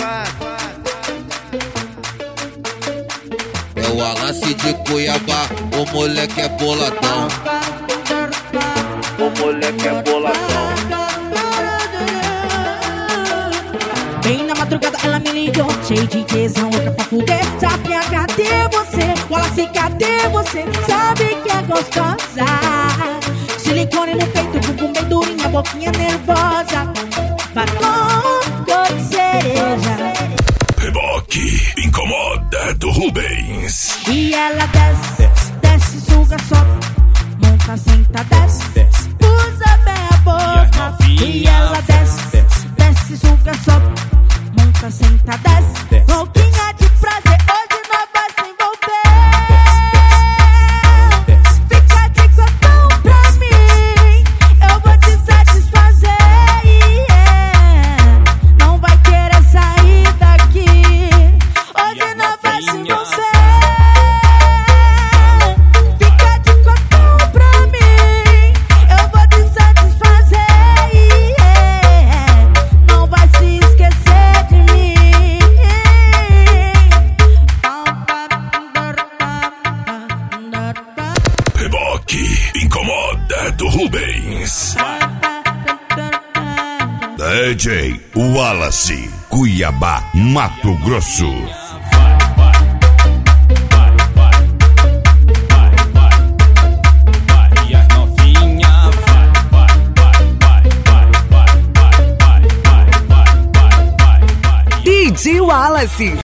É o Wallace de Cuiabá, o moleque é boladão. O moleque é boladão. Bem na madrugada ela me ligou, cheio de tesão, outra pra fuder. Sabe, cadê você? Wallace, cadê você? Sabe que é gostosa. Silicone no peito, bumbum bem durinha, boquinha nervosa. Batom cor de cereja. Reboque, incomoda do Rubens. E ela desce, desce, suga, sobe. Monta, senta, desce, usa bem a boca. E ela desce, desce, suga, sobe. Monta, senta, desce, louquinha de prazer. Hoje nós vai se envolver. Fica de cotão pra mim, eu vou te satisfazer. Não vai querer sair daqui. Hoje nós vai se envolver. Fica de cotão pra mim, eu vou te satisfazer. Não vai se esquecer de mim. Reboque, incomoda do Rubens. DJ Wallace, Cuiabá, Mato Grosso. DJ Wallace.